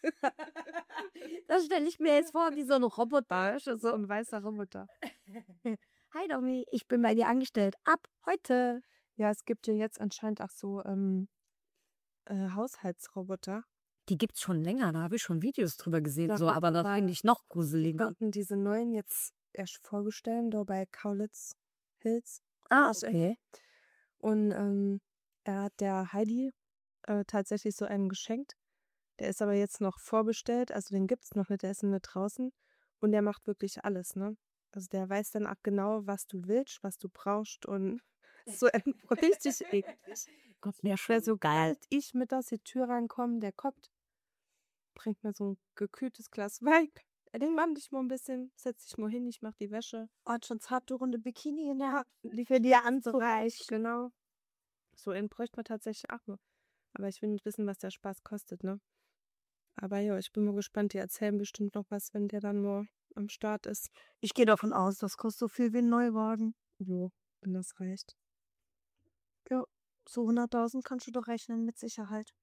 Das stelle ich mir jetzt vor, wie so ein Roboter. So ein weißer Roboter. Hi Domi, ich bin bei dir angestellt. Ab heute. Ja, es gibt ja jetzt anscheinend auch so ähm, äh, Haushaltsroboter. Die gibt's schon länger, da habe ich schon Videos drüber gesehen. Da So, aber das finde ich noch gruseliger. hatten diese neuen jetzt erst vorgestellt, da bei Kaulitz Hills. Ah, okay. Und ähm, er hat der Heidi äh, tatsächlich so einen geschenkt. Der ist aber jetzt noch vorbestellt, also den gibt's noch nicht, der ist noch nicht draußen. Und der macht wirklich alles, ne? Also der weiß dann auch genau, was du willst, was du brauchst und so richtig eklig. Gott, mir schwer so geil. Als ich mit aus die Tür reinkomme, der kommt, bringt mir so ein gekühltes Glas Wein. Er denkt, Mann, dich mal ein bisschen, setz dich mal hin, ich mach die Wäsche. Und schon zarte runde Bikini in der Hand, die für dir anzureichen. Genau. So einen bräuchte man tatsächlich auch nur. Aber ich will nicht wissen, was der Spaß kostet, ne? Aber ja, ich bin mal gespannt, die erzählen bestimmt noch was, wenn der dann mal am Start ist. Ich gehe davon aus, das kostet so viel wie ein Neuwagen. Jo, wenn das reicht. Ja, so hunderttausend kannst du doch rechnen, mit Sicherheit.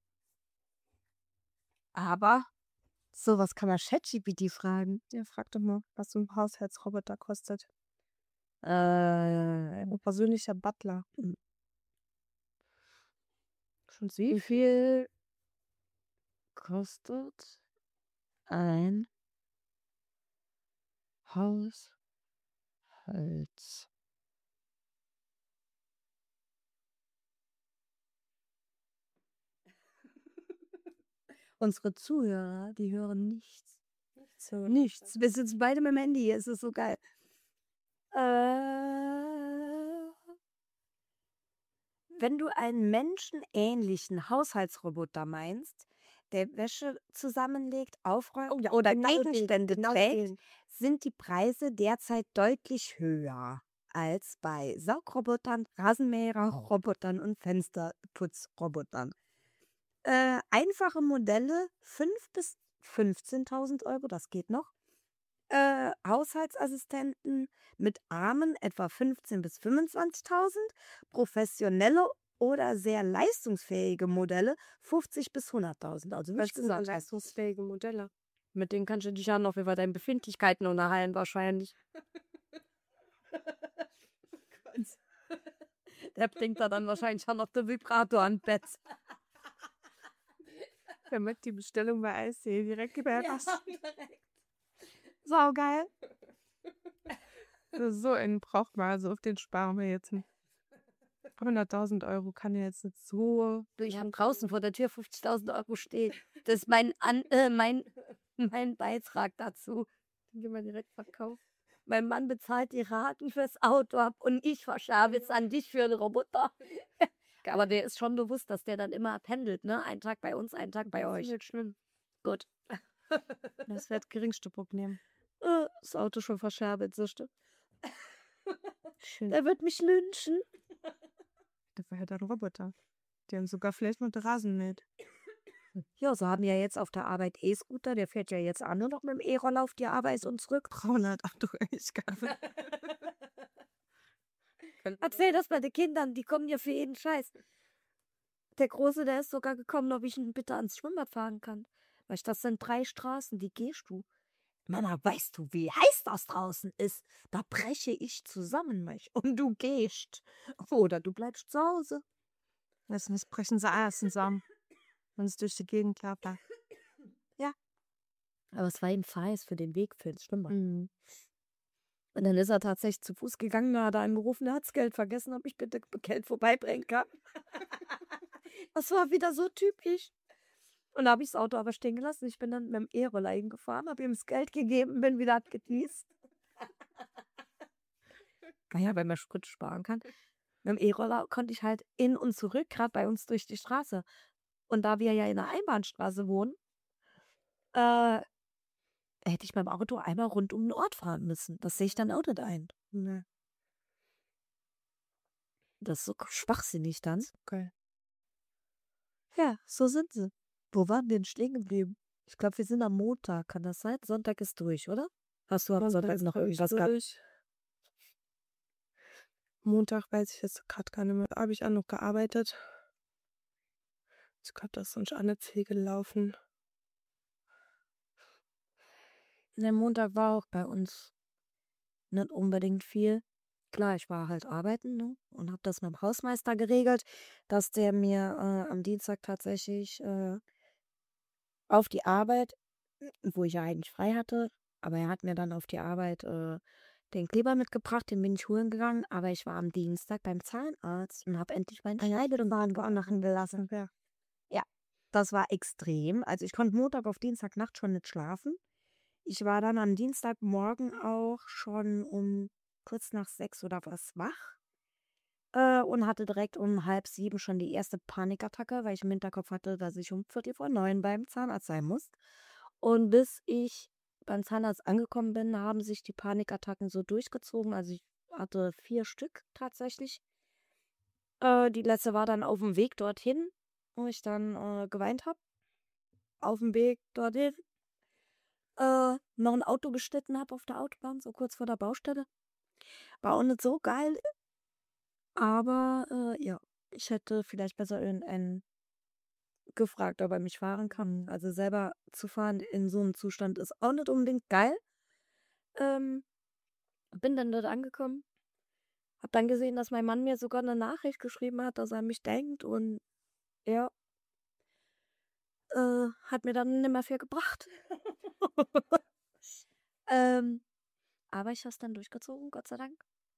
Aber sowas kann man ChatGPT fragen. Ja, frag doch mal, was so ein Haushaltsroboter kostet. Äh, Ein persönlicher Butler. Schon sie? wie viel kostet ein Haushalts? Unsere Zuhörer, die hören nichts. So. Nichts. Wir sitzen beide mit dem Handy hier. Es ist so geil. Äh, wenn du einen menschenähnlichen Haushaltsroboter meinst, der Wäsche zusammenlegt, aufräumt Oh ja, oder genau den, Gegenstände genau trägt, den. sind die Preise derzeit deutlich höher als bei Saugrobotern, Rasenmäherrobotern und Fensterputzrobotern. Äh, einfache Modelle fünftausend bis fünfzehntausend Euro, das geht noch. Äh, Haushaltsassistenten mit Armen etwa fünfzehntausend bis fünfundzwanzigtausend. Professionelle oder sehr leistungsfähige Modelle fünfzig bis hunderttausend. Also wie Was ich sind gesagt habe, leistungsfähige Modelle? mit denen kannst du dich ja noch über deine Befindlichkeiten unterhalten wahrscheinlich. Der bringt da dann wahrscheinlich auch noch den Vibrator an Bett. Der macht die Bestellung bei I C direkt überrascht. Ja, direkt. Sau geil. So einen braucht man, also auf den sparen wir jetzt hin. hunderttausend Euro kann ja jetzt nicht so. Du, ich habe draußen vor der Tür fünfzigtausend Euro stehen. Das ist mein, An äh, mein, mein Beitrag dazu. Den gehen wir direkt verkaufen. Mein Mann bezahlt die Raten fürs Auto ab und ich verschabe jetzt an dich für einen Roboter. Aber der ist schon bewusst, dass der dann immer pendelt, ne? Ein Tag bei uns, ein Tag bei Das euch. ist nicht schlimm. Gut. Das wird geringste Problem. Äh, Das Auto schon verscherbelt, so stimmt. Schön. Der wird mich lynchen. Das war ja der Roboter. Die haben sogar vielleicht mit Rasen mäht. Ja, so haben ja jetzt auf der Arbeit E-Scooter. Der fährt ja jetzt auch nur noch mit dem E-Roller auf die Arbeit und zurück. dreihundert Abdrücklichkeiten. Erzähl das bei den Kindern, die kommen ja für jeden Scheiß. Der Große, der ist sogar gekommen, ob ich ihn bitte ans Schwimmbad fahren kann. Weil das sind drei Straßen, die gehst du. Mama, weißt du, wie heiß das draußen ist? Da breche ich zusammen, mich. Und du gehst. Oder du bleibst zu Hause. Das missbrechen sie alles zusammen. Wenn es durch die Gegend klappert. Ja. Aber es war ihm heiß für den Weg für ins Schwimmbad. Mhm. Und dann ist er tatsächlich zu Fuß gegangen, da hat er angerufen, er hat das Geld vergessen, ob ich bitte Geld vorbeibringen kann. Das war wieder so typisch. Und da habe ich das Auto aber stehen gelassen. Ich bin dann mit dem E-Roller gefahren, habe ihm das Geld gegeben, bin wieder abgedüst. Naja, weil man Sprit sparen kann. Mit dem E-Roller konnte ich halt in und zurück, gerade bei uns durch die Straße. Und da wir ja in der Einbahnstraße wohnen, äh, hätte ich mit dem Auto einmal rund um den Ort fahren müssen. Das sehe ich dann auch nicht ein. Ne, Das ist so schwachsinnig dann. geil. Ja, so sind sie. Wo waren wir denn stehen geblieben? Ich glaube, wir sind am Montag. Kann das sein? Sonntag ist durch, oder? Hast du am Sonntag Sonntag ist noch durch, irgendwas gehabt? durch. Montag weiß ich jetzt gerade gar nicht mehr. Da habe ich auch noch gearbeitet. Ich glaube, das ist sonst auch nicht viel gelaufen. Der Montag war auch bei uns nicht unbedingt viel. Klar, ich war halt arbeiten, ne? Und habe das mit dem Hausmeister geregelt, dass der mir äh, am Dienstag tatsächlich äh, auf die Arbeit, wo ich ja eigentlich frei hatte, aber er hat mir dann auf die Arbeit äh, den Kleber mitgebracht, den bin ich holen gegangen, aber ich war am Dienstag beim Zahnarzt und habe endlich meinen Schneidezahn machen gelassen. Ja. Ja, das war extrem. Also ich konnte Montag auf Dienstagnacht schon nicht schlafen. Ich war dann am Dienstagmorgen auch schon um kurz nach sechs oder was wach äh, und hatte direkt um halb sieben schon die erste Panikattacke, weil ich im Hinterkopf hatte, dass ich um Viertel vor neun beim Zahnarzt sein muss. Und bis ich beim Zahnarzt angekommen bin, haben sich die Panikattacken so durchgezogen. Also ich hatte vier Stück tatsächlich. Äh, die letzte war dann auf dem Weg dorthin, wo ich dann äh, geweint habe. Auf dem Weg dorthin äh, noch ein Auto geschnitten habe auf der Autobahn, so kurz vor der Baustelle. War auch nicht so geil, aber äh, ja, ich hätte vielleicht besser irgendeinen gefragt, ob er mich fahren kann. Also selber zu fahren in so einem Zustand ist auch nicht unbedingt geil. Ähm, bin dann dort angekommen, hab dann gesehen, dass mein Mann mir sogar eine Nachricht geschrieben hat, dass er an mich denkt und ja, äh, hat mir dann nicht mehr viel gebracht. ähm, aber ich habe es dann durchgezogen, Gott sei Dank.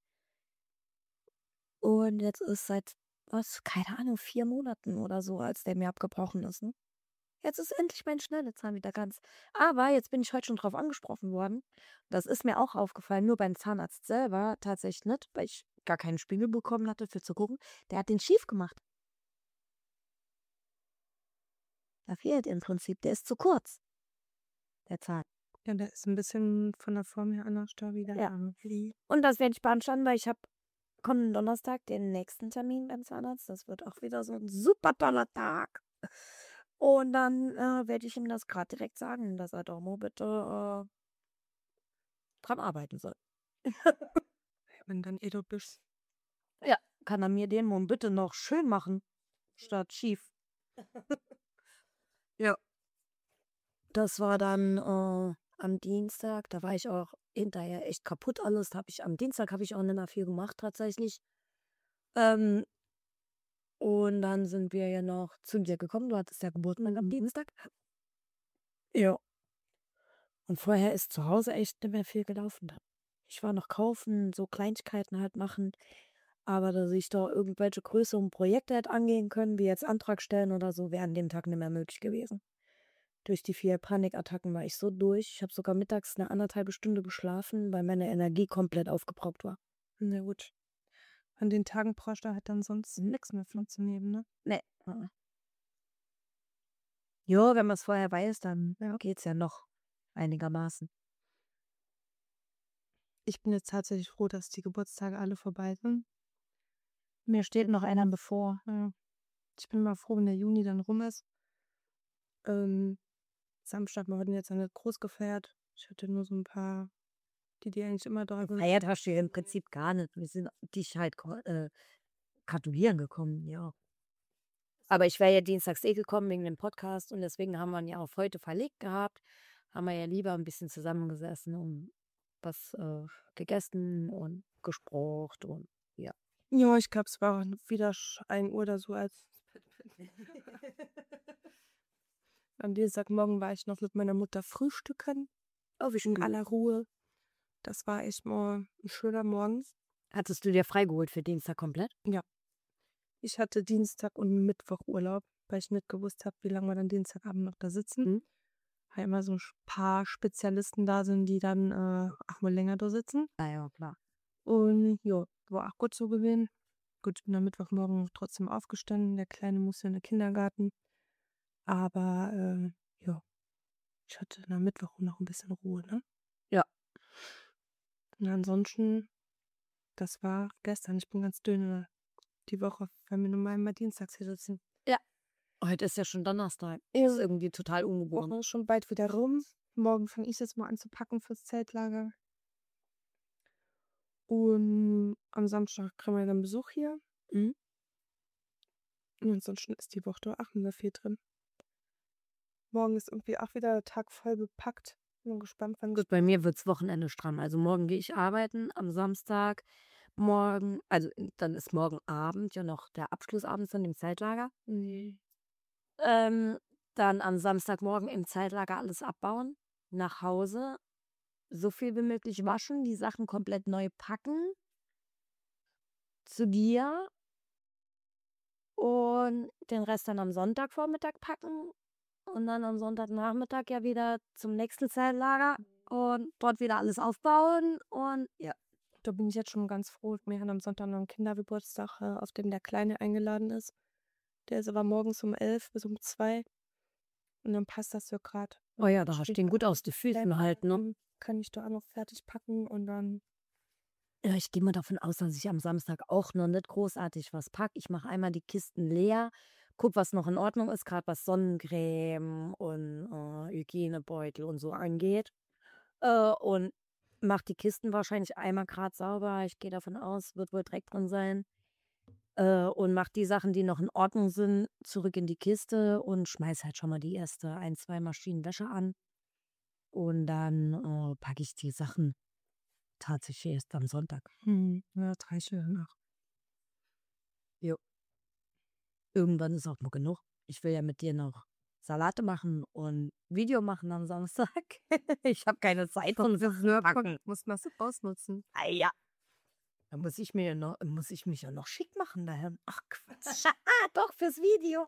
Und jetzt ist seit, was, keine Ahnung, vier Monaten oder so, als der mir abgebrochen ist, ne? Jetzt ist endlich mein Schneidezahn wieder ganz. Aber jetzt bin ich heute schon drauf angesprochen worden. Das ist mir auch aufgefallen, nur beim Zahnarzt selber tatsächlich nicht, weil ich gar keinen Spiegel bekommen hatte für zu gucken. Der hat den schief gemacht. Da fehlt im Prinzip, der ist zu kurz, der Zahn. Ja, der ist ein bisschen von der Form her anders da wieder. Ja. irgendwie. Und das werde ich beanstanden, weil ich habe kommenden Donnerstag den nächsten Termin beim Zahnarzt. Das wird auch wieder so ein super toller Tag. Und dann äh, werde ich ihm das gerade direkt sagen, dass er doch mal bitte äh, dran arbeiten soll. Wenn dann eh du bist. Ja, kann er mir den Mund bitte noch schön machen, statt schief. Ja. Das war dann äh, am Dienstag, da war ich auch hinterher echt kaputt alles. Hab ich, am Dienstag habe ich auch nicht mehr viel gemacht tatsächlich. Ähm, und dann sind wir ja noch zu dir gekommen. Du hattest ja Geburtstag am Dienstag. Ja. Und vorher ist zu Hause echt nicht mehr viel gelaufen. Ich war noch kaufen, so Kleinigkeiten halt machen. Aber dass ich da irgendwelche größeren Projekte hätte angehen können, wie jetzt Antrag stellen oder so, wäre an dem Tag nicht mehr möglich gewesen. Durch die vier Panikattacken war ich so durch. Ich habe sogar mittags eine anderthalbe Stunde geschlafen, weil meine Energie komplett aufgebraucht war. Na gut. An den Tagen brauchst du halt dann sonst Mhm. nichts mehr von zu nehmen, ne? Nee. Jo, wenn man es vorher weiß, dann Ja. geht's ja noch einigermaßen. Ich bin jetzt tatsächlich froh, dass die Geburtstage alle vorbei sind. Mir steht noch einer bevor. Ja. Ich bin mal froh, wenn der Juni dann rum ist. Ähm, Samstag, wir hatten jetzt ja nicht groß gefeiert. Ich hatte nur so ein paar, die die eigentlich immer da sind. Gefeiert hast du ja im Prinzip gar nicht. Wir sind dich halt ko- äh, gratulieren gekommen, ja. Aber ich wäre ja dienstags eh gekommen wegen dem Podcast und deswegen haben wir ihn ja auf heute verlegt gehabt. Haben wir ja lieber ein bisschen zusammengesessen und was äh, gegessen und gesprochen und ja. Ja, ich glaube, es war wieder ein Uhr oder so, als am Dienstagmorgen war ich noch mit meiner Mutter frühstücken. Oh, wie In schön. aller Ruhe. Das war echt mal ein schöner Morgen. Hattest du dir freigeholt für Dienstag komplett? Ich hatte Dienstag und Mittwoch Urlaub, weil ich nicht gewusst habe, wie lange wir dann Dienstagabend noch da sitzen. Mhm. Weil immer so ein paar Spezialisten da sind, die dann äh, auch mal länger da sitzen. Ah ja, klar. Und ja, war auch gut so gewesen. Gut, ich bin am Mittwochmorgen trotzdem aufgestanden. Der Kleine musste in den Kindergarten. Aber ähm, ja, ich hatte dann am Mittwoch noch ein bisschen Ruhe, ne? Ja. Und ansonsten, das war gestern. Ich bin ganz dünn die Woche, weil wir normal immer dienstags hier sitzen. Ja. Heute ist ja schon Donnerstag. Ja. Ist irgendwie total Die ungewohnt. Woche ist schon bald wieder rum. Morgen fange ich jetzt mal an zu packen fürs Zeltlager. Und am Samstag kriegen wir dann Besuch hier. Mhm. Und ansonsten ist die Woche da auch nicht mehr viel drin. Morgen ist irgendwie auch wieder der Tag voll bepackt. Bin gespannt, wann Gut, bei mir wird's Wochenende stramm. Also morgen gehe ich arbeiten, am Samstag morgen, also dann ist morgen Abend ja noch der Abschlussabend von dem Zeltlager. Nee. Ähm, dann am Samstagmorgen im Zeltlager alles abbauen, nach Hause, so viel wie möglich waschen, die Sachen komplett neu packen, zu dir und den Rest dann am Sonntagvormittag packen und dann am Sonntagnachmittag ja wieder zum nächsten Zeltlager und dort wieder alles aufbauen und ja. Da bin ich jetzt schon ganz froh. Wir haben am Sonntag noch einen Kindergeburtstag, äh, auf dem der Kleine eingeladen ist. Der ist aber morgens um elf bis um zwei. Und dann passt das so gerade. Oh ja, da hast du den gut aus den Füßen halt, ne? Kann ich da auch noch fertig packen und dann. Ja, ich gehe mal davon aus, dass ich am Samstag auch noch nicht großartig was packe. Ich mache einmal die Kisten leer, guck, was noch in Ordnung ist, gerade was Sonnencreme und äh, Hygienebeutel und so angeht. Äh, und mache die Kisten wahrscheinlich einmal gerade sauber. Ich gehe davon aus, wird wohl Dreck drin sein. Äh, und mache die Sachen, die noch in Ordnung sind, zurück in die Kiste und schmeiß halt schon mal die erste ein, zwei Maschinen Wäsche an. Und dann äh, packe ich die Sachen tatsächlich erst am Sonntag. Hm, ja, drei Stunden nach. Jo. Irgendwann ist auch mal genug. Ich will ja mit dir noch Salate machen und Video machen am Samstag. Ich habe keine Zeit und fürs Packen. Muss man so ausnutzen. Ah ja. Da muss ich mir ja noch, muss ich mich ja noch schick machen daher. Ach Quatsch. Doch, fürs Video.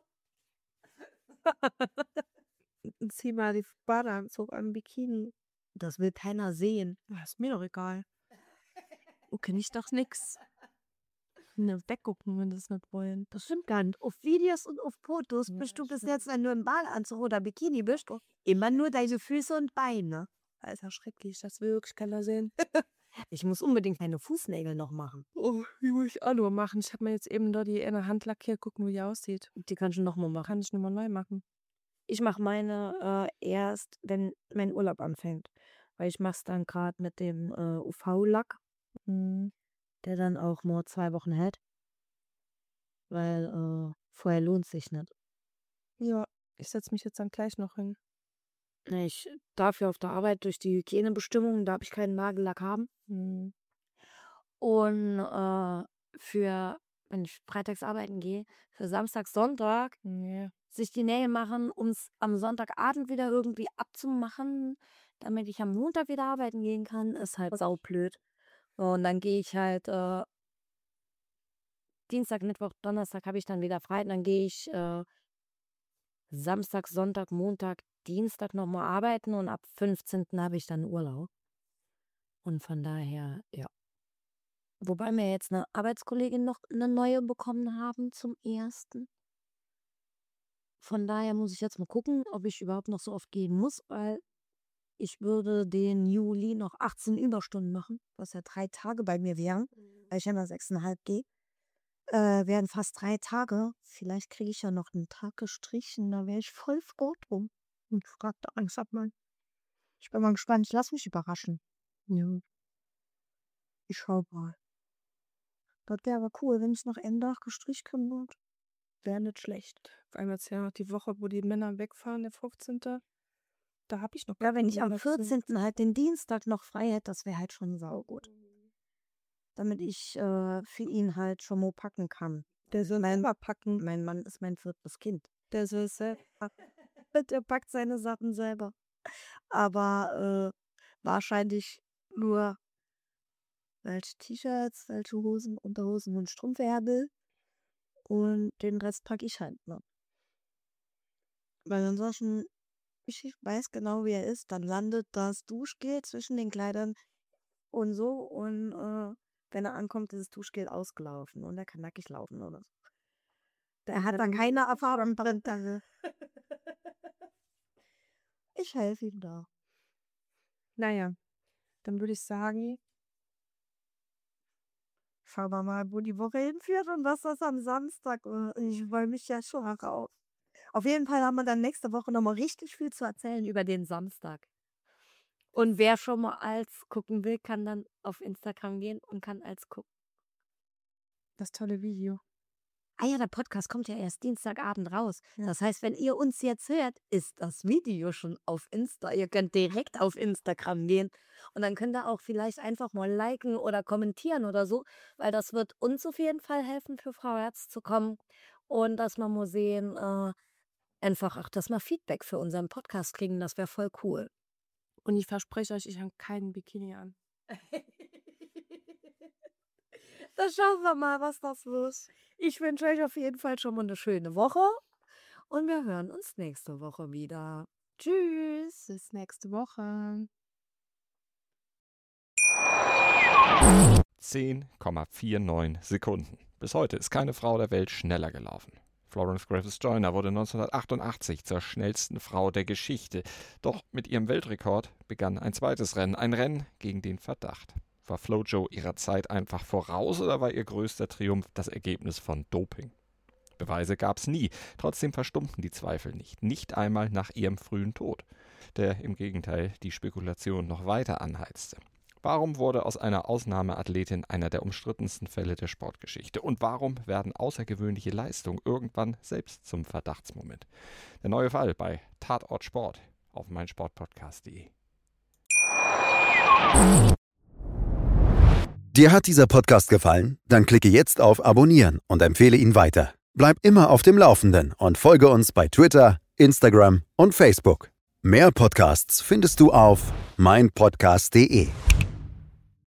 Zieh mal die Badeanzug an, Bikini. Das will keiner sehen. Ja, ist mir doch egal. Okay, nicht doch nix. Ne, weggucken, wenn das nicht wollen. Das stimmt gar nicht. Auf Videos und auf Fotos Ja, bist du bis stimmt. jetzt, wenn du im Badeanzug oder Bikini bist, immer nur deine Füße und Beine. Das ist ja schrecklich, das will wirklich keiner sehen. Ich muss unbedingt meine Fußnägel noch machen. Oh, die muss ich auch nur machen. Ich habe mir jetzt eben da die in der Hand lackiert, gucken, wie die aussieht. Die kannst du noch mal machen. Kann ich nochmal neu machen. Ich mache meine äh, erst, wenn mein Urlaub anfängt. Weil ich mache es dann gerade mit dem äh, U V-Lack, Hm. der dann auch nur zwei Wochen hält. Weil äh, vorher lohnt sich nicht. Ja, ich setze mich jetzt dann gleich noch hin. Ich darf ja auf der Arbeit durch die Hygienebestimmungen, da habe ich keinen Nagellack haben. Hm. Und äh, für, wenn ich freitags arbeiten gehe, für Samstag, Sonntag Nee. sich die Nägel machen, um es am Sonntagabend wieder irgendwie abzumachen, damit ich am Montag wieder arbeiten gehen kann, ist halt saublöd. Und dann gehe ich halt äh, Dienstag, Mittwoch, Donnerstag habe ich dann wieder frei. Und dann gehe ich äh, Samstag, Sonntag, Montag, Dienstag nochmal arbeiten und ab fünfzehnten habe ich dann Urlaub. Und von daher, ja. Wobei wir jetzt eine Arbeitskollegin noch eine neue bekommen haben zum ersten. Von daher muss ich jetzt mal gucken, ob ich überhaupt noch so oft gehen muss, weil ich würde den Juli noch achtzehn Überstunden machen, was ja drei Tage bei mir wären, weil ich ja immer sechseinhalb gehe. Äh, wären fast drei Tage. Vielleicht kriege ich ja noch einen Tag gestrichen, da wäre ich voll froh drum. Und frag da Angst ab mal. Ich bin mal gespannt, ich lasse mich überraschen. Ja. Ich schau mal. Das wäre aber cool, wenn ich noch einen Tag gestrichen können würde. Wäre nicht schlecht. Vor allem jetzt ja noch die Woche, wo die Männer wegfahren, der fünfzehnte. Da habe ich noch. Ja, wenn ich am Urlaub. vierzehnten halt den Dienstag noch frei hätte, das wäre halt schon saugut. Damit ich äh, für ihn halt schon mal packen kann. Der soll Mein- selber packen. Mein Mann ist mein viertes Kind. Der soll selber packen. Der packt seine Sachen selber. Aber äh, wahrscheinlich nur welche T-Shirts, welche Hosen, Unterhosen und Strumpfärmel. Und den Rest packe ich halt noch. Weil ansonsten, ich weiß genau, wie er ist, dann landet das Duschgel zwischen den Kleidern und so. Und äh, wenn er ankommt, ist das Duschgel ausgelaufen und er kann nackig laufen oder so. Der hat dann keine Erfahrung drin. Ich helfe ihm da. Naja, dann würde ich sagen, Schauen wir mal, wo die Woche hinführt und was das am Samstag wird. Ich freue mich ja schon darauf. Auf jeden Fall haben wir dann nächste Woche nochmal richtig viel zu erzählen über den Samstag. Und wer schon mal als gucken will, kann dann auf Instagram gehen und kann als gucken. das tolle Video. Ah ja, der Podcast kommt ja erst Dienstagabend raus. Das heißt, wenn ihr uns jetzt hört, ist das Video schon auf Insta. Ihr könnt direkt auf Instagram gehen und dann könnt ihr auch vielleicht einfach mal liken oder kommentieren oder so, weil das wird uns auf jeden Fall helfen, für Frau Herz zu kommen und dass wir mal sehen, äh, einfach auch, dass wir Feedback für unseren Podcast kriegen. Das wäre voll cool. Und ich verspreche euch, ich habe keinen Bikini an. Dann schauen wir mal, was das wird. Ich wünsche euch auf jeden Fall schon mal eine schöne Woche und wir hören uns nächste Woche wieder. Tschüss. Bis nächste Woche. zehn Komma neunundvierzig Sekunden. Bis heute ist keine Frau der Welt schneller gelaufen. Florence Griffith Joyner wurde neunzehnhundertachtundachtzig zur schnellsten Frau der Geschichte. Doch mit ihrem Weltrekord begann ein zweites Rennen, ein Rennen gegen den Verdacht. War Flojo ihrer Zeit einfach voraus oder war ihr größter Triumph das Ergebnis von Doping? Beweise gab es nie, trotzdem verstummten die Zweifel nicht, nicht einmal nach ihrem frühen Tod, der im Gegenteil die Spekulation noch weiter anheizte. Warum wurde aus einer Ausnahmeathletin einer der umstrittensten Fälle der Sportgeschichte? Und warum werden außergewöhnliche Leistungen irgendwann selbst zum Verdachtsmoment? Der neue Fall bei Tatort Sport auf meinsportpodcast punkt de. Dir hat dieser Podcast gefallen? Dann klicke jetzt auf Abonnieren und empfehle ihn weiter. Bleib immer auf dem Laufenden und folge uns bei Twitter, Instagram und Facebook. Mehr Podcasts findest du auf meinpodcast punkt de.